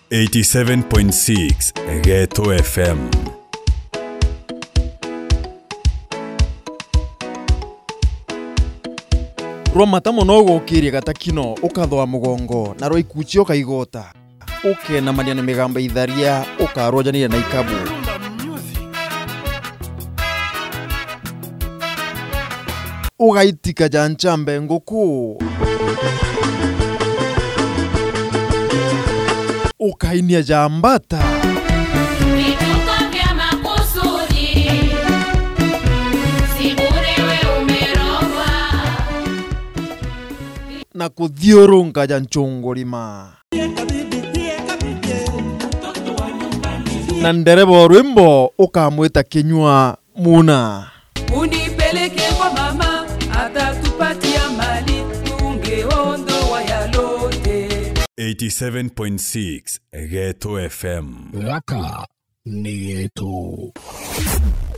87.6 Ghetto FM. Roma tamonogo kiri gatakino ukathwa mugongo na roikuchi ukaigota uke na mania migamba itharia ukarojanire na ikabu ugaitika janchambe nguku ukainia jambata vituko vya makusudi siburewe umerogwa na kuthiurunga janchungulima na nderebo rwimbo ukamwita kinywa muna unipeleke kwa mama atatupatia mali tungeondoa yalote. 87.6 Ghetto FM. Raka ni Ghetto.